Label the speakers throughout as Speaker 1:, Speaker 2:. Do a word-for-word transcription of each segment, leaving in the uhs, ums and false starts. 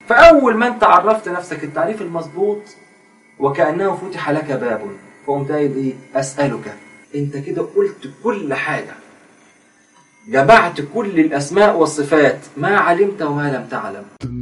Speaker 1: فأول ما أنت عرفت نفسك التعريف المظبوط وكأنه فتح لك باب، فقمت قايل إيه؟ أسألك. أنت كده قلت كل حاجة، جمعت كل الأسماء والصفات، ما علمت وما لم تعلم.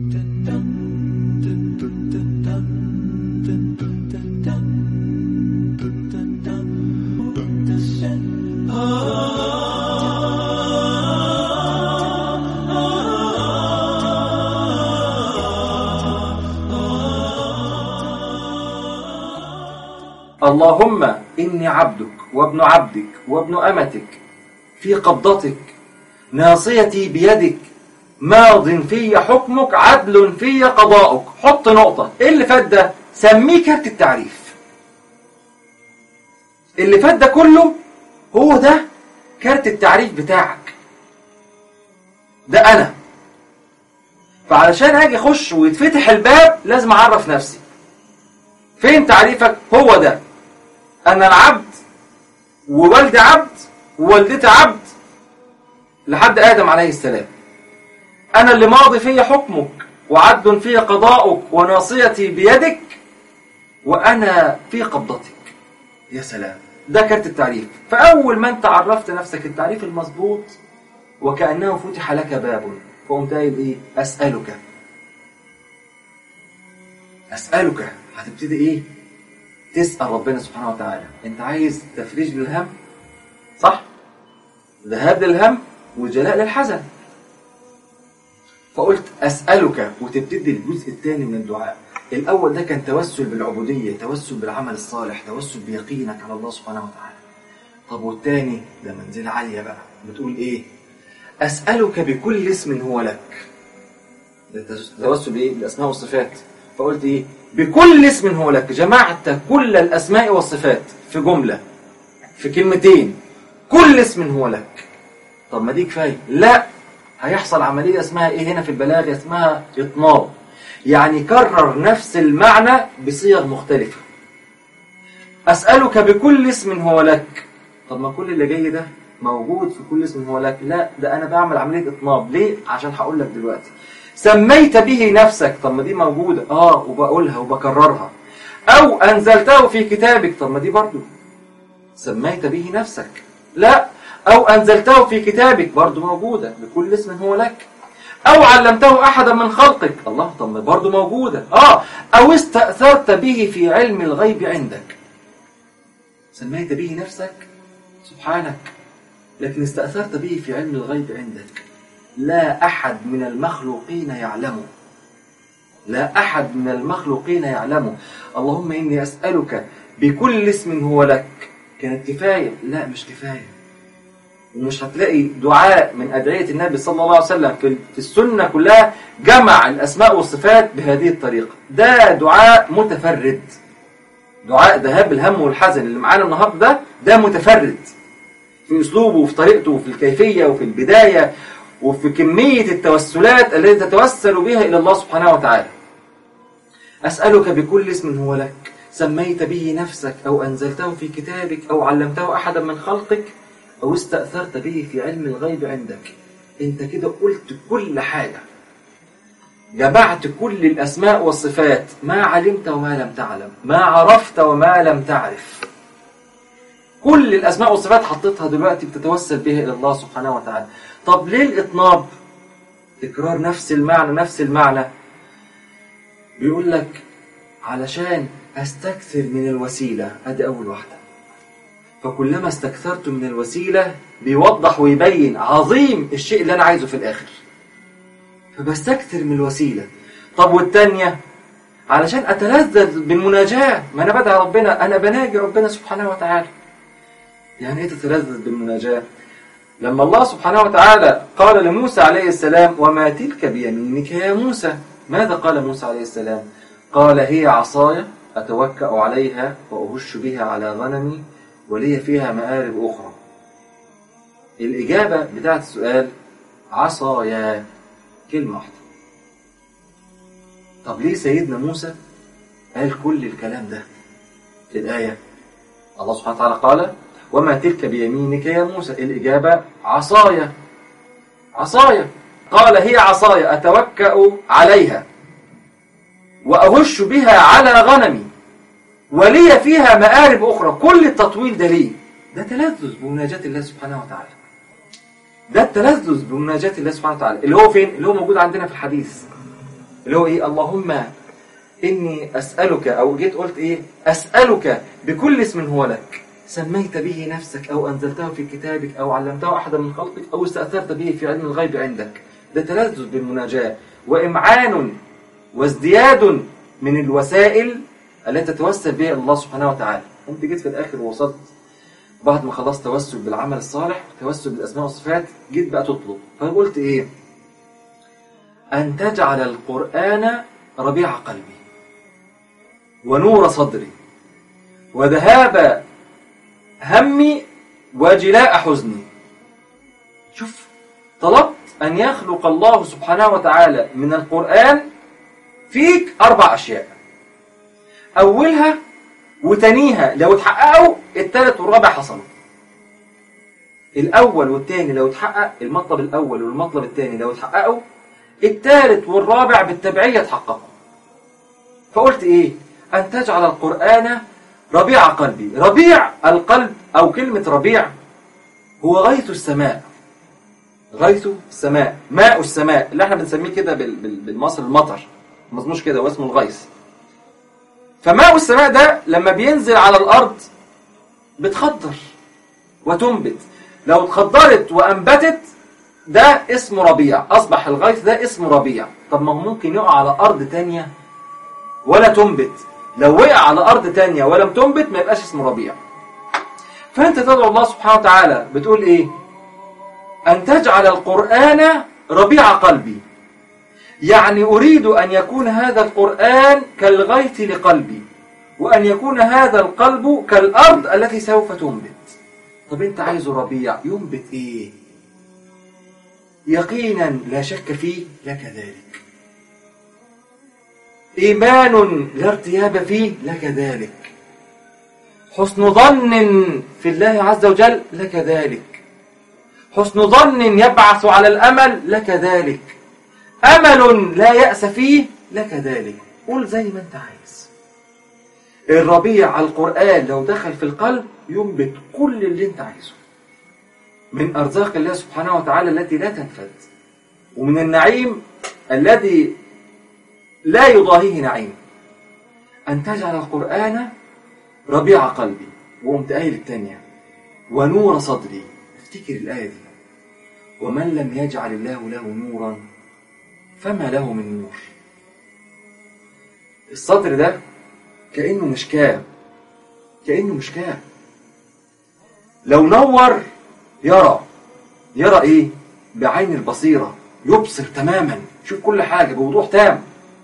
Speaker 1: اللهم إني عبدك وابن عبدك وابن أمتك في قبضتك، ناصيتي بيدك، ماض في حكمك، عدل في قضاؤك. حط نقطة. إيه اللي فات ده؟ سميه كارت التعريف. اللي فات ده كله هو ده كارت التعريف بتاعك، ده أنا. فعلشان هاجي أخش ويتفتح الباب لازم أعرف نفسي. فين تعريفك؟ هو ده. أنا العبد، ووالدي عبد، ووالدتي عبد لحد آدم عليه السلام. أنا اللي ماضي في حكمك، وعدل في قضاؤك، وناصيتي بيدك، وأنا في قبضتك. يا سلام، ده كارت التعريف. فأول ما أنت عرفت نفسك التعريف المظبوط وكأنه فتح لك باب، فقمت قايل إيه؟ أسألك. أسألك. هتبتدي إيه؟ تسأل ربنا سبحانه وتعالى. أنت عايز تفريج للهم، صح؟ ذهاب للهم وجلاء للحزن. فقلت أسألك، وتبتدي الجزء الثاني من الدعاء. الأول ده كان توسل بالعبودية، توسل بالعمل الصالح، توسل بيقينك على الله سبحانه وتعالى. طب والثاني ده منزلة عالية بقى، بتقول إيه؟ أسألك بكل اسم هو لك. ده توسل بإيه؟ بالأسماء والصفات. فقلت إيه؟ بكل اسم هو لك. جمعت كل الأسماء والصفات في جملة، في كلمتين. كل اسم هو لك. طب ما دي كفاية؟ لا، هيحصل عملية اسمها ايه هنا في البلاغة؟ اسمها إطناب. يعني كرر نفس المعنى بصيغ مختلفة. أسألك بكل اسم هو لك. طب ما كل اللي جاي ده موجود في كل اسم هو لك. لا، ده أنا بعمل عملية إطناب. ليه؟ عشان هقول لك دلوقتي. سميت به نفسك. طب ما دي موجودة، اه، وبقولها وبكررها. أو أنزلته في كتابك. طب ما دي برضو سميت به نفسك. لا، أو أنزلته في كتابك برضو موجودة بكل اسم هو لك. أو علمته أحدا من خلقك. الله، طب ما برضو موجودة. آه أو استأثرت به في علم الغيب عندك. سميت به نفسك سبحانك، لكن استأثرت به في علم الغيب عندك. لا أحد من المخلوقين يعلمه. لا أحد من المخلوقين يعلمه. اللهم إني أسألك بكل اسم هو لك. كانت كفاية؟ لا، مش كفاية. ومش هتلاقي دعاء من أدعية النبي صلى الله عليه وسلم في السنة كلها جمع الأسماء والصفات بهذه الطريقة. ده دعاء متفرد. دعاء ذهاب الهم والحزن اللي معانا النهارده ده ده متفرد في أسلوبه وفي طريقته وفي الكيفية وفي البداية وفي كمية التوسلات التي تتوسل بها إلى الله سبحانه وتعالى. أسألك بكل اسم هو لك، سميت به نفسك، أو أنزلته في كتابك، أو علمته أحدا من خلقك، أو استأثرت به في علم الغيب عندك. أنت كده قلت كل حاجة، جمعت كل الأسماء والصفات، ما علمت وما لم تعلم، ما عرفت وما لم تعرف. كل الأسماء والصفات حطيتها دلوقتي بتتوسل بها إلى الله سبحانه وتعالى. طب ليه الإطناب؟ تكرار نفس المعنى نفس المعنى. بيقول لك علشان أستكثر من الوسيلة، أدي أول واحدة. فكلما استكثرت من الوسيلة بيوضح ويبين عظيم الشيء اللي أنا عايزه في الآخر، فبستكثر من الوسيلة. طب والتانية؟ علشان أتلذذ بالمناجاة. ما أنا بدعي ربنا، أنا بناجي ربنا سبحانه وتعالى. يعني إيه تتلذذ بالمناجاة؟ لما الله سبحانه وتعالى قال لموسى عليه السلام: وما تلك بيمينك يا موسى؟ ماذا قال موسى عليه السلام؟ قال: هي عصاي أتوكأ عليها وأهش بها على غنمي ولي فيها مآرب أخرى. الإجابة بتاعت السؤال عصايا، كلمة واحدة. طب ليه سيدنا موسى قال كل الكلام ده في الآية؟ الله سبحانه وتعالى قال: وما تلك بيمينك يا موسى. الإجابة عصايا، عصايا. قال: هي عصايا أتوكأ عليها. وأهش بها على غنمي ولي فيها مآرب أخرى. كل التطويل ده ليه؟ ده تلذذ بمناجاة الله سبحانه وتعالى. ده التلذذ بمناجاة الله سبحانه وتعالى اللي هو فين؟ اللي هو موجود عندنا في الحديث اللي هو إيه؟ اللهم إني أسألك، أو جيت قلت إيه؟ أسألك بكل اسم هو لك سميت به نفسك أو أنزلته في كتابك أو علمته أحدا من خلقك أو استأثرت به في علم الغيب عندك. ده تلذذ بالمناجاة وإمعان وازدياد من الوسائل التي تتوسل بها الله سبحانه وتعالى. أنت جيت في الآخر ووصلت بعد ما خلاص توسل بالعمل الصالح توسل بالأسماء والصفات، جيت بقى تطلب، فقلت إيه؟ أن تجعل القرآن ربيع قلبي ونور صدري وذهاب همي وجلاء حزني. شوف، طلبت أن يخلق الله سبحانه وتعالى من القرآن فيك أربع أشياء، أولها وتانيها لو اتحققوا الثالث والرابع حصلوا. الأول والثاني لو اتحقق، المطلب الأول والمطلب الثاني لو اتحققوا الثالث والرابع بالتبعية اتحققوا. فقلت إيه؟ أن تجعل القرآن ربيع قلبي. ربيع القلب أو كلمة ربيع هو غيث السماء، غيث السماء، ماء السماء اللي احنا بنسميه كده بالمصري المطر، مظنوش كده واسمه الغيث. فماء السماء ده لما بينزل على الأرض بتخضر وتنبت. لو اتخضرت وأنبتت ده اسمه ربيع، أصبح الغيث ده اسمه ربيع. طب ما هو ممكن يقع على أرض تانية ولا تنبت، لو وقع على أرض تانية ولم تنبت ما يبقاش اسمه ربيع. فأنت تدعو الله سبحانه وتعالى بتقول إيه؟ أن تجعل القرآن ربيع قلبي، يعني أريد أن يكون هذا القرآن كالغيث لقلبي، وأن يكون هذا القلب كالأرض التي سوف تنبت. طب أنت عايزه ربيع ينبت إيه؟ يقينا لا شك فيه لك ذلك، إيمان لا ارتياب فيه لك ذلك، حسن ظن في الله عز وجل لك ذلك، حسن ظن يبعث على الأمل لك ذلك، أمل لا يأس فيه لك ذلك. قول زي ما أنت عايز. الربيع القرآن لو دخل في القلب ينبت كل اللي أنت عايزه من أرزاق الله سبحانه وتعالى التي لا تنفد، ومن النعيم الذي لا يضاهيه نعيم. أن تجعل القرآن ربيع قلبي، وقمت قايل الثانية ونور صدري. افتكر الآية دي، ومن لم يجعل الله له نورا فما له من نور. الصدر ده كأنه مشكاة، كأنه مشكاة. لو نور يرى، يرى ايه؟ بعين البصيرة، يبصر تماما، شوف كل حاجة بوضوح تام.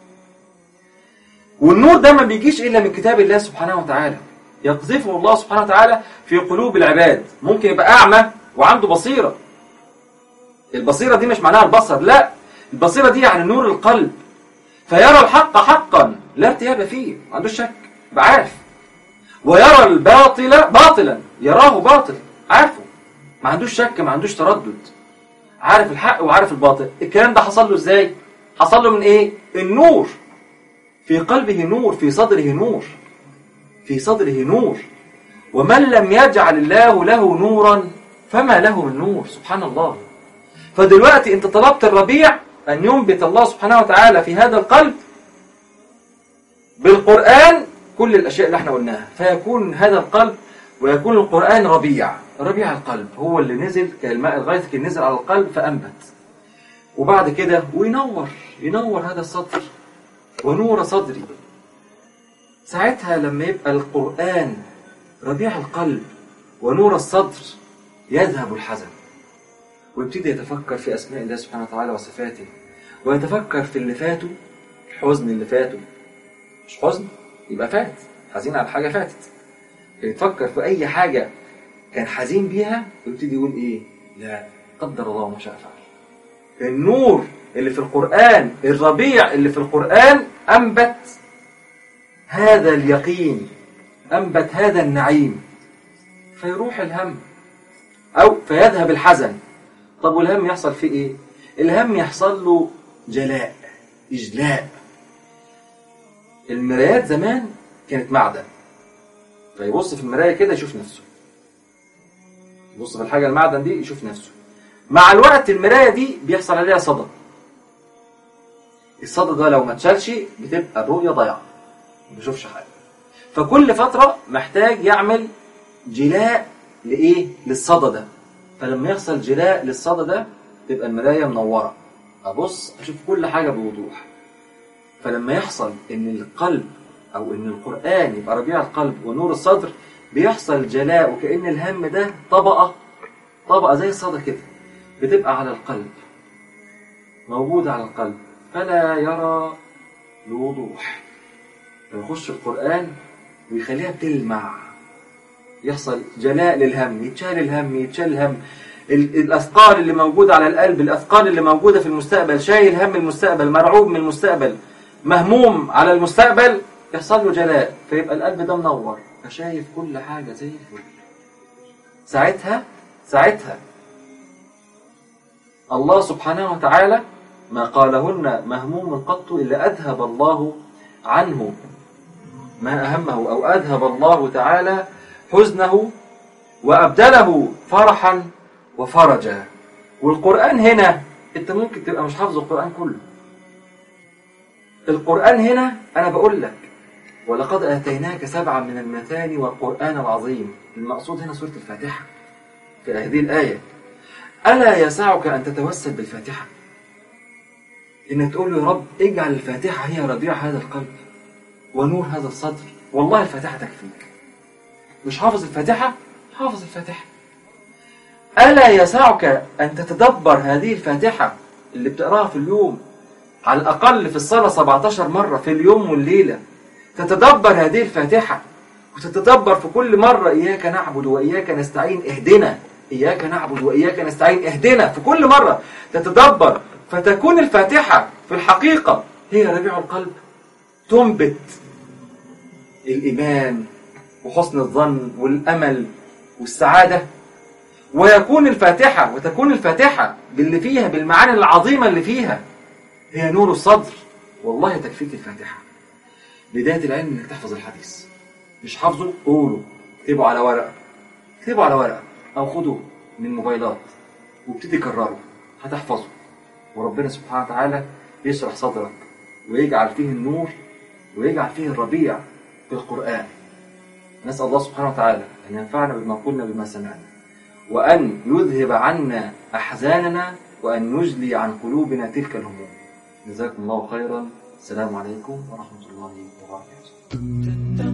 Speaker 1: والنور ده ما بيجيش إلا من كتاب الله سبحانه وتعالى، يقذفه الله سبحانه وتعالى في قلوب العباد. ممكن يبقى أعمى وعنده بصيرة، البصيرة دي مش معناها البصر، لا، البصيرة دي يعني نور القلب، فيرى الحق حقا لا ارتياب فيه، ما عندوش شك، بعارف. ويرى الباطل باطلا، يراه باطل، عارفه، ما عندوش شك، ما عندوش تردد، عارف الحق وعارف الباطل. الكلام ده حصل له ازاي؟ حصل له من ايه؟ النور في قلبه، نور في صدره، نور في صدره نور. ومن لم يجعل الله له نورا فما له من نور. سبحان الله. فدلوقتي انت طلبت الربيع أن ينبت الله سبحانه وتعالى في هذا القلب بالقرآن كل الأشياء اللي احنا قلناها، فيكون هذا القلب ويكون القرآن ربيع، ربيع القلب هو اللي نزل كالماء الغيث اللي نزل على القلب فأنبت. وبعد كده وينور، ينور هذا الصدر ونور صدري. ساعتها لما يبقى القرآن ربيع القلب ونور الصدر يذهب الحزن، ويبتدي يتفكر في أسماء الله سبحانه وتعالى وصفاته، ويتفكر في اللي فاته، الحزن اللي فاته. مش حزن يبقى فات، حزين على حاجة فاتت. يتفكر في أي حاجة كان حزين بيها ويبتدي يقول إيه؟ لا، قدر الله ما شاء فعل. النور اللي في القرآن، الربيع اللي في القرآن أنبت هذا اليقين، أنبت هذا النعيم، فيروح الهم أو فيذهب الحزن. طب والهم يحصل فيه إيه؟ الهم يحصل له جلاء، إجلاء. المرايات زمان كانت معدن، فيبص في المراية كده يشوف نفسه، يبص في الحاجة المعدن دي يشوف نفسه. مع الوقت المراية دي بيحصل عليها صدى، الصدى ده لو ما اتشالش بتبقى الرؤية ضايعة، ما بيشوفش حاجة. فكل فترة محتاج يعمل جلاء لإيه؟ للصدى ده. فلما يحصل جلاء للصدى ده تبقى المراية منورة، أبص أشوف كل حاجة بوضوح. فلما يحصل إن القلب أو إن القرآن يبقى ربيع القلب ونور الصدر، بيحصل جلاء، وكأن الهم ده طبقة طبقة زي الصدى كده بتبقى على القلب، موجودة على القلب، فلا يرى بوضوح. فيخش القرآن ويخليها بتلمع، يحصل جلاء للهم، يتشال الهم يتشال الهم. الأثقال اللي موجودة على القلب، الأثقال اللي موجودة في المستقبل، شايل هم المستقبل، مرعوب من المستقبل، مهموم على المستقبل، يحصل له جلاء، فيبقى القلب ده منور، فشايف كل حاجة زي الفل. ساعتها ساعتها الله سبحانه وتعالى ما قالهن مهموم قط إلا أذهب الله عنه ما أهمه، أو أذهب الله تعالى حزنه وأبدله فرحا وفرجا. والقرآن هنا أنت ممكن تبقى مش حافظ القرآن كله. القرآن هنا أنا بقول لك ولقد آتيناك سبعا من المثاني والقرآن العظيم، المقصود هنا سورة الفاتحة في هذه الآية. ألا يسعك أن تتوسل بالفاتحة، إنك تقول له يا رب اجعل الفاتحة هي ربيع هذا القلب ونور هذا الصدر. والله الفاتحة تكفيك. مش حافظ الفاتحة؟ حافظ الفاتحة. ألا يسعك أن تتدبر هذه الفاتحة اللي بتقراها في اليوم على الأقل في الصلاة سبعتاشر مرة في اليوم والليلة، تتدبر هذه الفاتحة وتتدبر في كل مرة إياك نعبد وإياك نستعين اهدنا، إياك نعبد وإياك نستعين اهدنا، في كل مرة تتدبر، فتكون الفاتحة في الحقيقة هي ربيع القلب، تنبت الإيمان وحسن الظن والأمل والسعادة. ويكون الفاتحة وتكون الفاتحة باللي فيها، بالمعاني العظيمة اللي فيها، هي نور الصدر. والله تكفيك الفاتحة. بداية العلم انك تحفظ الحديث، مش حافظه قوله، اكتبه على ورقة، اكتبه على ورقة او خده من موبايلات وابتدي كرره، هتحفظه. وربنا سبحانه وتعالى يشرح صدرك ويجعل فيه النور ويجعل فيه الربيع في القرآن. نسأل الله سبحانه وتعالى أن ينفعنا بما قلنا بما سمعنا، وأن يذهب عنا أحزاننا، وأن يجلي عن قلوبنا تلك الهموم. جزاكم الله خيرا. السلام عليكم ورحمة الله وبركاته.